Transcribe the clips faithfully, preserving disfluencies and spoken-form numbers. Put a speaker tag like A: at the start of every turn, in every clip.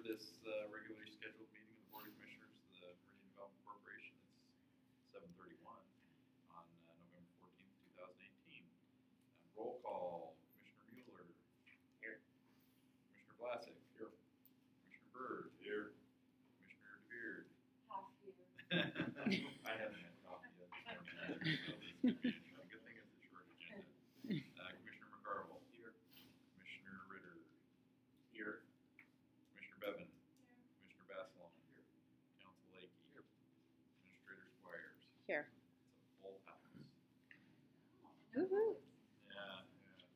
A: for this uh, regularly scheduled meeting of the Board of Commissioners of the Meridian Development Corporation. It's seven thirty-one on uh, November fourteenth, two thousand eighteen. Um, roll call, Commissioner Mueller.
B: Here.
A: Commissioner Vlasic.
B: Here.
A: Commissioner Byrd.
B: Here.
A: Commissioner DeBeard.
C: Half here.
A: I haven't had coffee yet this morning either, so this is gonna be interesting. Good thing it's a short agenda. Uh, Commissioner McCarville.
B: Here.
A: Commissioner Ritter.
B: Here.
A: Commissioner Bevan.
C: Here.
A: Commissioner Basselon. Here. Council Lakey. Here. Administrator Squires.
D: Here.
A: It's a full house.
D: Woo-hoo.
A: Yeah,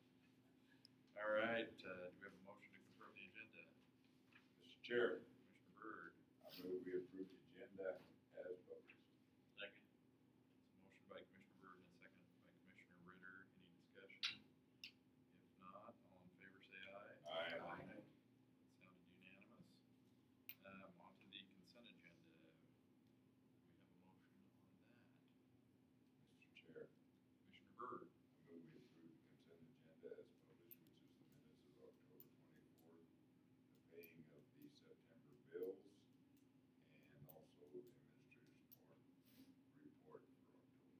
A: yeah. All right, uh, do we have a motion to confirm the agenda?
B: Mister Chair,
A: Commissioner Byrd.
B: I move we approve the agenda as published.
A: Second. It's a motion by Commissioner Byrd and a second by Commissioner Ritter. Any discussion? If not, all in favor say aye.
B: Aye.
A: It sounded unanimous. Um, on to the consent agenda. Do we have a motion on that?
B: Mister Chair,
A: Commissioner Byrd.
B: I move we approve the consent agenda as published, which is the minutes of October twenty-fourth, the paying of the September bills, and also the administrator's report, report for October.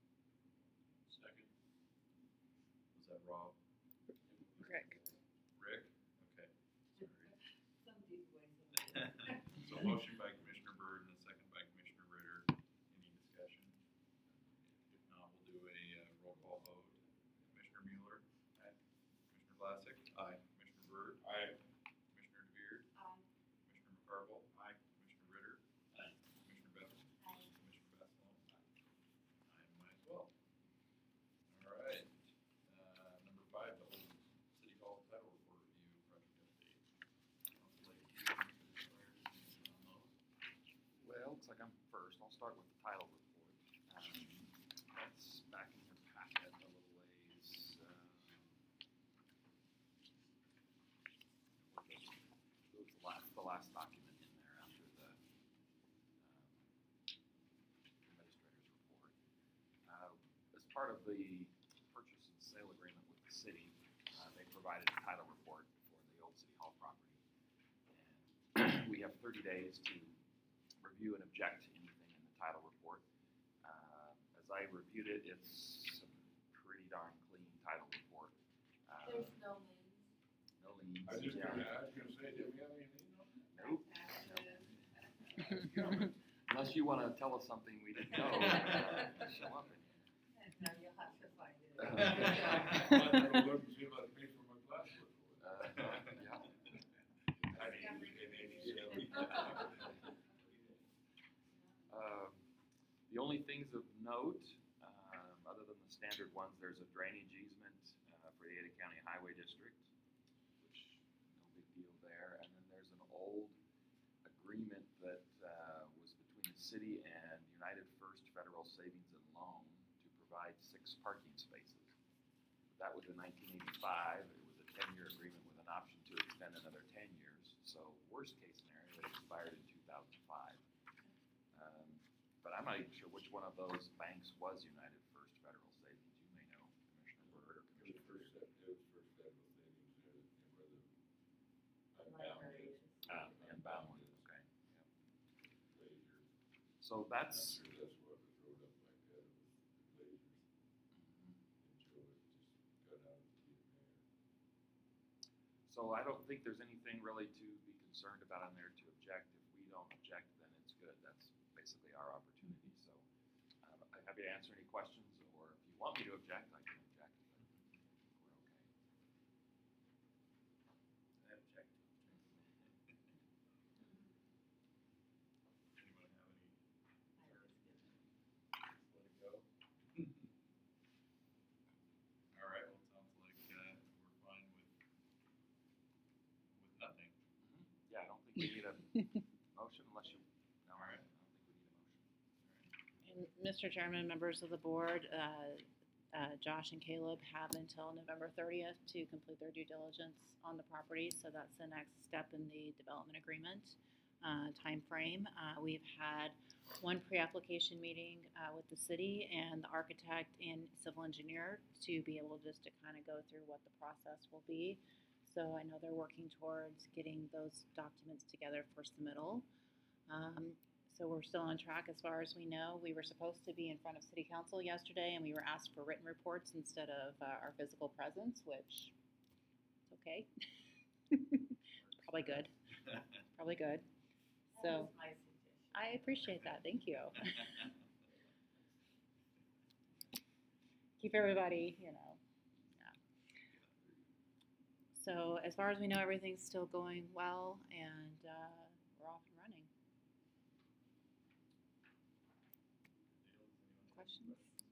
A: Second. Was that Rob?
D: Rick.
A: Rick? Okay, sorry.
C: Some deep way, some.
A: So motion by Commissioner Byrd and a second by Commissioner Ritter. Any discussion? If not, we'll do a uh, roll call vote. Commissioner Mueller? Aye. Commissioner Vlasic? Aye. Commissioner Byrd?
B: Aye.
A: Commissioner DeBeard?
C: Aye.
A: Commissioner McCarville? Aye. Commissioner Ritter? Aye. Commissioner Bevan?
C: Aye.
A: Commissioner Basselon? Aye. I might as well. All right. Uh, number five, the old City Hall title report review project update. Council Lakey, Commissioner Squires, anything on those?
E: Well, looks like I'm first. I'll start with the title report. Um, that's back in your packet a little ways. Um, it was the last, the last document in there after the um, administrator's report. Uh, as part of the purchase and sale agreement with the city, uh, they provided a title report for the old City Hall property. And we have thirty days to review and object to anything in the title report. Uh, as I reviewed it, it's a pretty darn clean title report. Uh,
C: There's no liens.
E: no liens.
B: I was just
E: Yeah.
B: gonna, I was gonna say, did we have anything on that?
E: Nope.
C: Taxes.
E: Unless you want to tell us something we didn't know, uh, show up in here.
C: No, you'll have to find it.
B: I'm gonna go look and see if I can pay for my glass report.
E: Uh, yeah.
B: I mean, it may be silly.
E: Um, the only things of note, um, other than the standard ones, there's a drainage easement uh, for the Ada County Highway District, which no big deal there. And then there's an old agreement that uh, was between the city and United First Federal Savings and Loan to provide six parking spaces. That was in nineteen eighty-five. It was a ten-year agreement with an option to extend another ten years. So worst case scenario, it expired in two thousand five. Um, but I'm not even sure which one of those banks was United First Federal Savings. You may know, Commissioner Byrd or
B: It was
E: Commissioner
B: first,
E: Ritter.
B: it was first federal savings there, where the
C: Library.
E: Um, and Boundary, okay. Yep.
B: Glazier.
E: So
B: I'm
E: that's,
B: sure that's why it was wrote up like that, it was the Glazers,
E: Mhm.
B: and Joe had just got out of the mayor.
E: So I don't think there's anything really to be concerned about on there to object. If we don't object, then it's good. That's basically our opportunity. So uh, I'm happy to answer any questions, or if you want me to object, I can object. But we're okay.
A: I object. Anyone have any?
C: I was given.
A: Just let it go. All right, well, it sounds like uh, we're fine with with nothing.
E: Mhm. Yeah, I don't think we need a motion unless you. No,
A: All right.
E: I don't think we need a motion.
A: All right.
D: And Mister Chairman, members of the board, uh, uh, Josh and Caleb have until November thirtieth to complete their due diligence on the property. So that's the next step in the development agreement uh, timeframe. Uh, we've had one pre-application meeting uh, with the city and the architect and civil engineer to be able just to kind of go through what the process will be. So I know they're working towards getting those documents together for submittal. Um, so we're still on track as far as we know. We were supposed to be in front of city council yesterday and we were asked for written reports instead of uh, our physical presence, which is okay. Probably good, probably good.
C: That
D: So
C: was my suggestion.
D: I appreciate that, thank you. Keep everybody, you know, yeah. So as far as we know, everything's still going well and uh, we're off and running. Questions?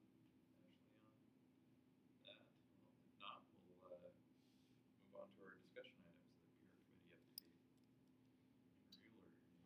A: Ashley, on that? Well, if not, we'll, uh, move on to our discussion items, the P R committee update. Review or anything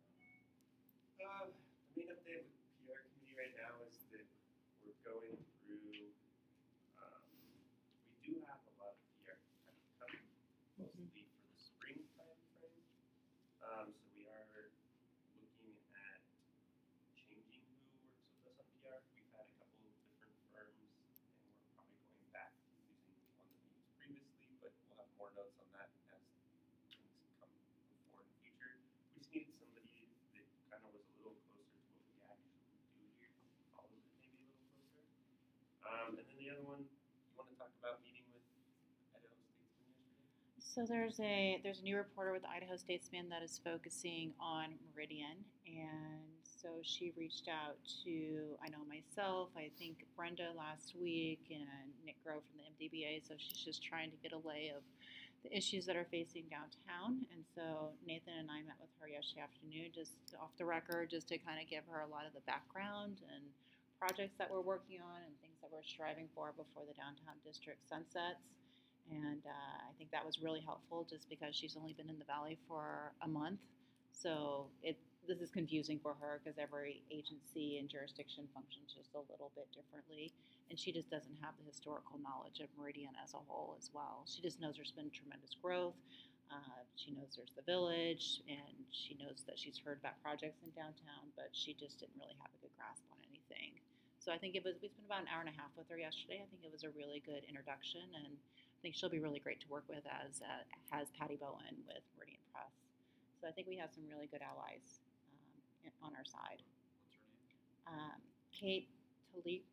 A: else?
F: Uh, the main update with P R committee right now is that we're going through, um, we do have a lot of P R kind of coming, mostly for the spring time frame. Um, so we are looking at changing who works with us on P R. We've had a couple of different firms and we're probably going back to using one that we used previously, but we'll have more notes on that as things come before in the future. We just needed somebody that kind of was a little closer to what we actually do here, follows it maybe a little closer. Um, and then the other one, you want to talk about meeting with Idaho Statesman yesterday?
D: So there's a there's a new reporter with the Idaho Statesman that is focusing on Meridian, and so she reached out to I know myself, I think Brenda last week, and Nick Grove from the M D B A. So she's just trying to get a lay of the issues that are facing downtown. And so Nathan and I met with her yesterday afternoon, just off the record, just to kind of give her a lot of the background and projects that we're working on and things that we're striving for before the downtown district sunsets. And uh, I think that was really helpful just because she's only been in the valley for a month. So it this is confusing for her because every agency and jurisdiction functions just a little bit differently. And she just doesn't have the historical knowledge of Meridian as a whole as well. She just knows there's been tremendous growth. Uh, she knows there's the village, and she knows that she's heard about projects in downtown, but she just didn't really have a good grasp on anything. So I think it was, we spent about an hour and a half with her yesterday. I think it was a really good introduction, and I think she'll be really great to work with, as uh, has Patty Bowen with Meridian Press. So I think we have some really good allies um, in- on our side.
A: What's her name?
D: Um, Kate Tale-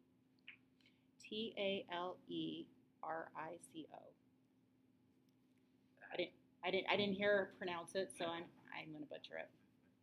D: T A L E R I C O. I didn't, I didn't, I didn't hear her pronounce it, so I'm, I'm gonna butcher it.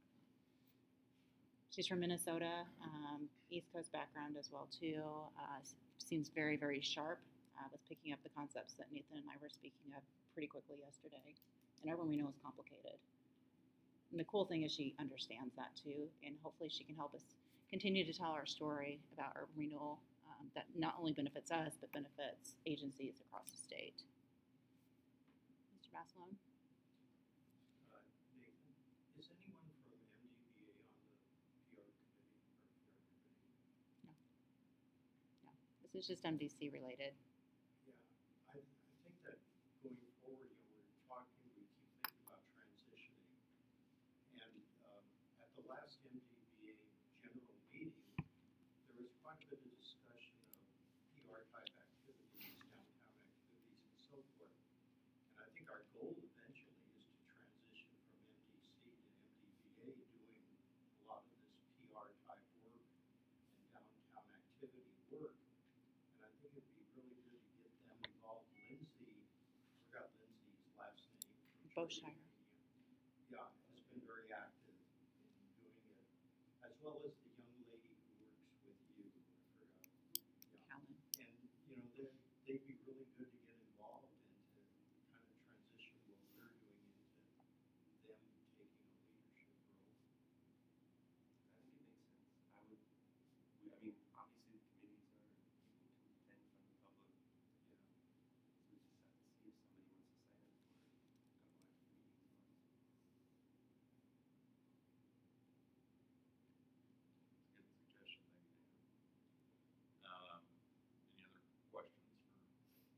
D: She's from Minnesota, um, East Coast background as well too. Uh, s- seems very, very sharp. I was picking up the concepts that Nathan and I were speaking of pretty quickly yesterday. And urban renewal is complicated. And the cool thing is she understands that too, and hopefully she can help us continue to tell our story about urban renewal um, that not only benefits us, but benefits agencies across the state. Mister Basilone?
G: Uh, Nathan, is anyone from M D B A on the P R committee or P R committee?
D: No. No. This is just M D C related.
G: Yeah, I, I think that going forward, you know, we're talking, we keep thinking about transitioning. And um, at the last M D B A general meeting, there was quite a bit of discussion of P R type activities, downtown activities, and so forth. And I think our goal eventually is to transition from M D C to M D B A doing a lot of this P R type work and downtown activity work. And I think it'd be really good to get them involved. Lindsay, I forgot Lindsay's last name. from
D: Boshire.
G: Trade Media. Yeah, has been very active in doing it, as well as the young lady who works with you. I forgot. Yeah.
D: Callan.
G: And, you know, they, they'd be really good to get involved and to kind of transition what we're doing into them taking a leadership role.
F: I think it makes sense. I would, we, I mean, obviously the committees are people to attend from the public.
G: Yeah.
F: So we just have to see if somebody wants to sign up for a couple extra meetings a month.
A: It's a good suggestion, thank you, Dan. Um, any other questions for this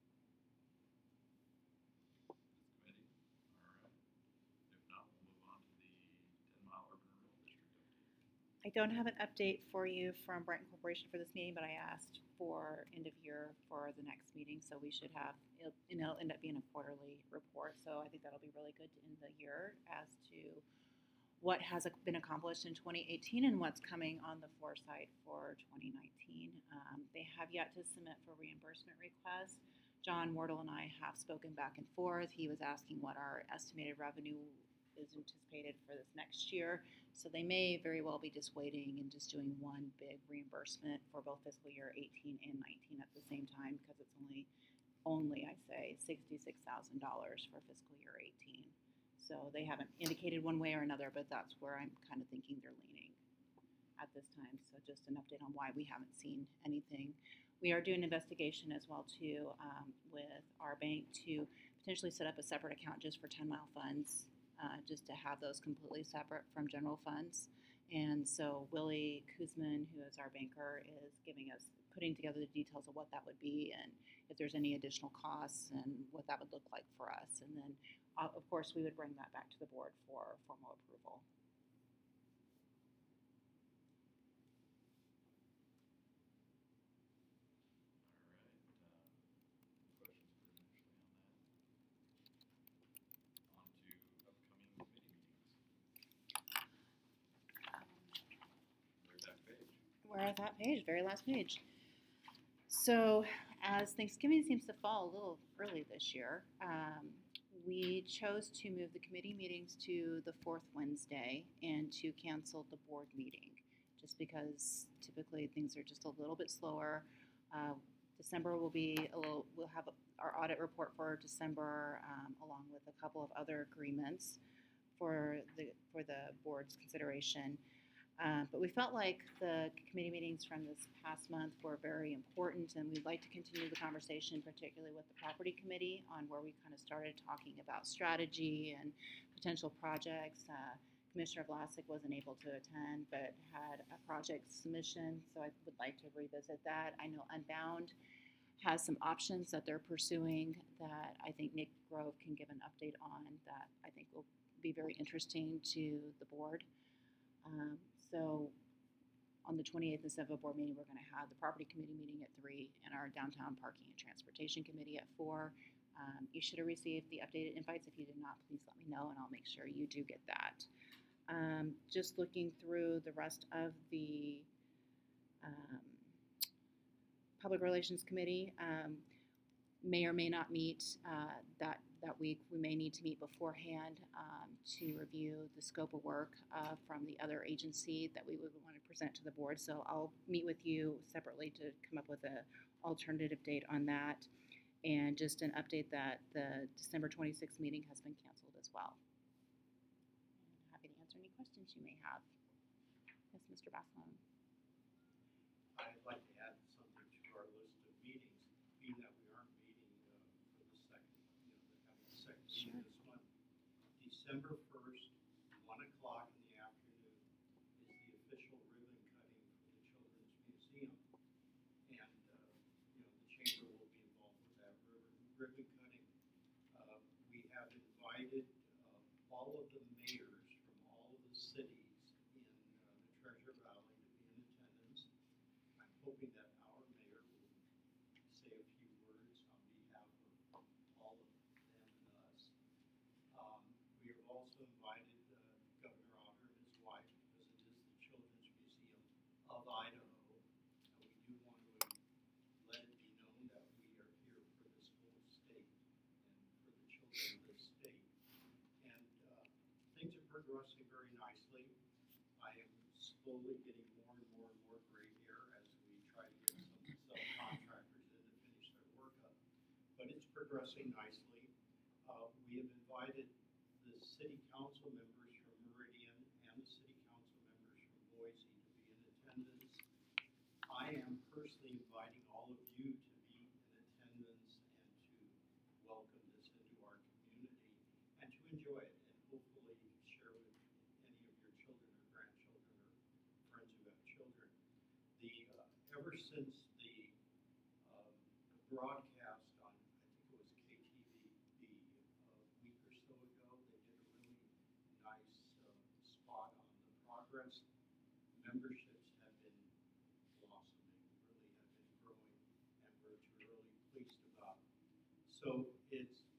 A: committee? All right. If not, we'll move on to the ten mile urban renewal district update.
D: I don't have an update for you from Brighton Corporation for this meeting, but I asked for end of year for the next meeting, so we should have, it'll, and it'll end up being a quarterly report. So think that'll be really good to end the year as to what has been accomplished in twenty eighteen and what's coming on the foresight for twenty nineteen. Um, they have yet to submit for reimbursement requests. John Wardle and I have spoken back and forth. He was asking what our estimated revenue is anticipated for this next year. So they may very well be just waiting and just doing one big reimbursement for both fiscal year eighteen and nineteen at the same time, because it's only, only I say, sixty-six thousand dollars for fiscal year eighteen. So they haven't indicated one way or another, but that's where I'm kind of thinking they're leaning at this time. So just an update on why we haven't seen anything. We are doing an investigation as well too um, with our bank to potentially set up a separate account just for ten mile funds, uh, just to have those completely separate from general funds. And so Willie Kuzman, who is our banker, is giving us, putting together the details of what that would be and if there's any additional costs and what that would look like for us. And then, uh, of course, we would bring that back to the board for formal approval.
A: All right, um, questions for Ashley on that? On to upcoming committee meetings. There's that page.
D: We're at that page, very last page. So, as Thanksgiving seems to fall a little early this year, um, we chose to move the committee meetings to the fourth Wednesday and to cancel the board meeting, just because typically things are just a little bit slower. Uh, December will be a little, we'll have our audit report for December, um, along with a couple of other agreements for the, for the board's consideration. Uh, but we felt like the committee meetings from this past month were very important, and we'd like to continue the conversation, particularly with the property committee, on where we kind of started talking about strategy and potential projects. Uh, Commissioner Vlasic wasn't able to attend, but had a project submission, so I would like to revisit that. I know Unbound has some options that they're pursuing that I think Nick Grove can give an update on that I think will be very interesting to the board. Um, so on the twenty-eighth, instead of a board meeting, we're going to have the property committee meeting at three and our downtown parking and transportation committee at four. Um, you should have received the updated invites. If you did not, please let me know and I'll make sure you do get that. Um, just looking through the rest of the um, public relations committee, um, may or may not meet uh, that that week. We may need to meet beforehand um, to review the scope of work uh, from the other agency that we would want to present to the board. So I'll meet with you separately to come up with an alternative date on that, and just an update that the December twenty-sixth meeting has been canceled as well. And happy to answer any questions you may have. Yes, Mister Bascom.
G: I'd like to add something to our list of meetings, being that we aren't meeting uh, for the second, you know, having the second meeting this month. December first, one o'clock in the afternoon is the official ribbon cutting for the Children's Museum. And, uh, you know, the chamber will be involved with that ribbon, ribbon cutting. Uh, we have invited uh, all of the mayors from all of the cities in uh, the Treasure Valley to be in attendance. I'm hoping that our mayor will say a few words on behalf of all of them and us. Um, we have also invited uh, Governor Otter and his wife, because it is the Children's Museum of Idaho. And we do want to let it be known that we are here for this whole state and for the children of this state. And uh, things are progressing very nicely. I am slowly getting more and more and more gray hair as we try to get some subcontractors in to finish their work up. But it's progressing nicely. Uh, we have invited the city council members from Meridian and the city council members from Boise to be in attendance. I am personally inviting all of you to be in attendance and to welcome this into our community and to enjoy it, and hopefully share with any of your children or grandchildren or friends who have children. The uh, ever since the, um, the broadcast on, I think it was K T V B a week or so ago, they did a really nice uh, spot on the progress. Memberships have been blossoming, really have been growing, and we're really pleased about. So it's it's going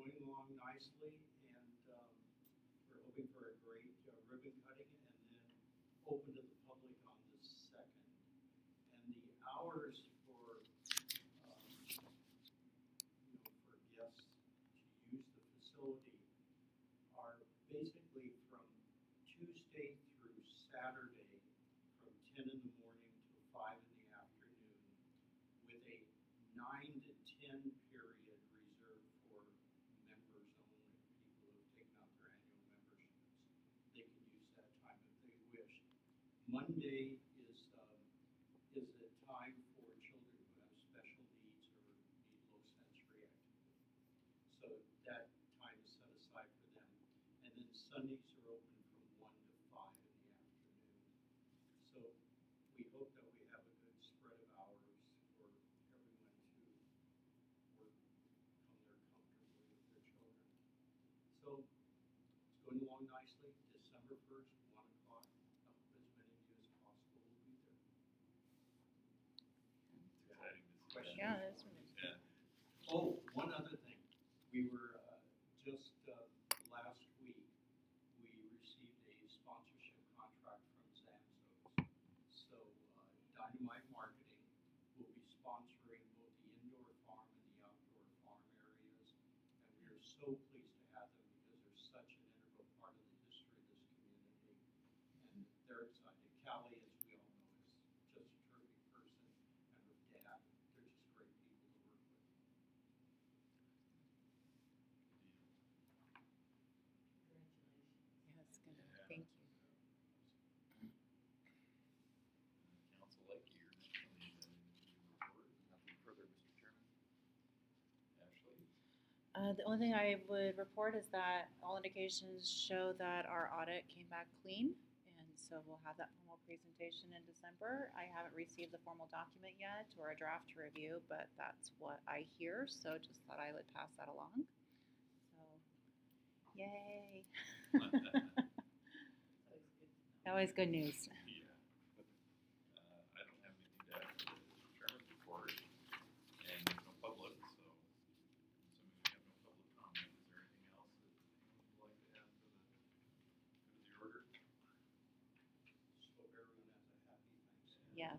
G: going along nicely, and, um, we're hoping for a great uh, ribbon cutting, and then open to the public on the second. And the hours for, um, you know, for guests to use the facility are basically from Tuesday through Saturday, from ten in the morning to five in the afternoon, with a nine to ten period reserved for members only, people who have taken out their annual memberships. They can use that time if they wish. Monday is, um, is a time for children who have special needs or need low sensory activity. So that time is set aside for them. And then Sundays are open from one to five in the afternoon. So we hope that we have a good spread of hours for everyone to work, come there comfortably with their children. So it's going along nicely. December first, one o'clock. I hope as many of you as possible will be there.
A: It's exciting to see
G: Question?
A: that.
D: Yeah, that's really.
A: Yeah.
G: Oh, one other thing. We were, uh, just, uh, last week, we received a sponsorship contract from Zamzows. So, uh, Dynamite Marketing will be sponsoring both the indoor farm and the outdoor farm areas. And we are so pleased to have them because they're such an integral part of the history of this community. And they're excited. Callie, as we all know, is just a terrific person, and her dad, they're just great people to work with.
C: Congratulations.
D: Yes, good.
A: Yeah.
D: Thank you.
A: Council Lakey, your next on the agenda, you report.
E: Nothing further, Mister Chairman.
A: Ashley?
D: Uh, the only thing I would report is that all indications show that our audit came back clean, and so we'll have that formal presentation in December. I haven't received the formal document yet or a draft to review, but that's what I hear, so just thought I would pass that along. So, yay.
C: It's always good to know.
D: Always good news.
A: Yeah. Uh, I don't have anything to add to the chairman's report, and there's no public, so assuming we have no public comment, is there anything else that anyone would like to add for the good of the order?
G: So hope everyone has a happy Thanksgiving.
D: Yes.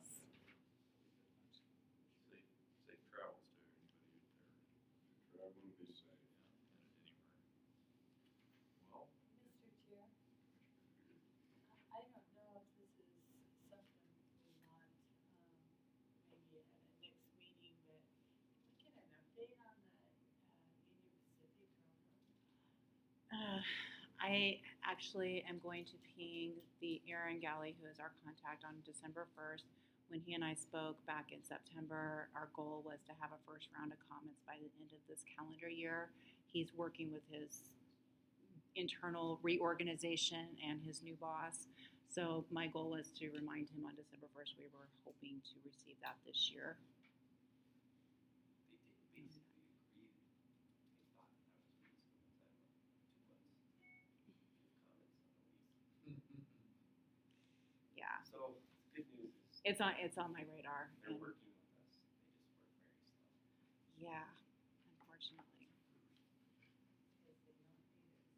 A: Safe, safe travels to everybody out there.
B: Travel and be safe.
A: Yeah, headed anywhere. Well,
C: Mister Chair,
A: Commissioner Beard.
C: I don't know if this is something we want, um, maybe at a next meeting, but can we get an update on the, uh, Union Pacific program?
D: Uh, I actually am going to ping the Aaron Galley, who is our contact, on December first. When he and I spoke back in September, our goal was to have a first round of comments by the end of this calendar year. He's working with his internal reorganization and his new boss. So my goal was to remind him on December first, we were hoping to receive that this year.
E: They did basically agree, they thought that was reasonable, that like two months to give comments on at least.
D: Yeah,
E: So, the good news is.
D: it's on, it's on my radar.
E: They're
D: and-
E: working with us, they just work very slow.
D: Yeah, unfortunately.
C: Because they don't need us.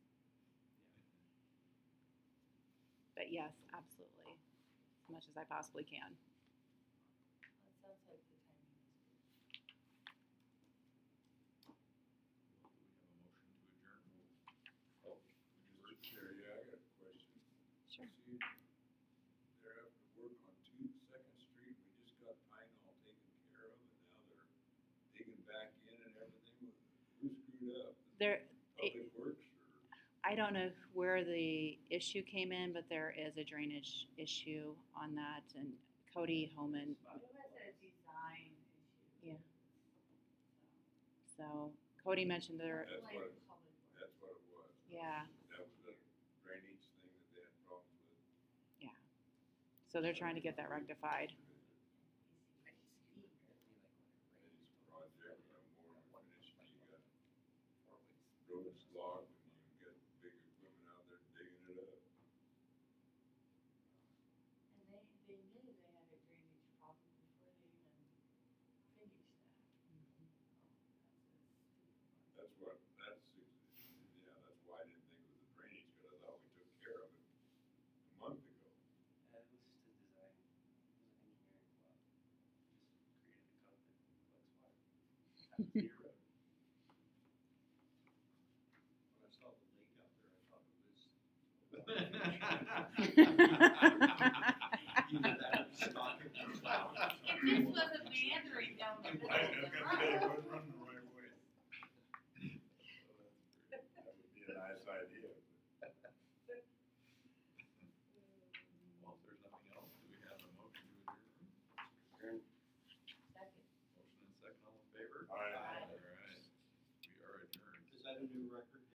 D: But yes, absolutely, as much as I possibly can.
C: Well, it sounds like the timing is good.
A: Well, do we have a motion to adjourn?
B: Oh, Mister Chair, yeah, I got a question.
D: Sure.
B: See, they're having to work on two, Second Street, we just got Pine Hall taken care of, and now they're digging back in and everything. Who screwed up?
D: There,
B: Public Works or?
D: I don't know where the issue came in, but there is a drainage issue on that, and Cody Homan,
C: It was a design issue.
D: Yeah. so Cody mentioned there,
B: That's
C: Like
B: what it-
C: public works.
B: That's what it was.
D: yeah,
B: That was a drainage thing that they had problems with.
D: yeah. So they're trying to get that rectified.
E: I just see it apparently like when it
B: And
E: rains.
B: it's a project, I'm more finished, you got
E: Four weeks.
B: roads locked, and you get big equipment out there digging it up.
C: And they, they knew they had a drainage problem before they even finished that. Oh, that's a stupid one.
B: That's what, that's
F: zero.
G: When I saw the lake out there, I thought it was. Either that or stock it.
C: It just wasn't meandering down the middle of the road.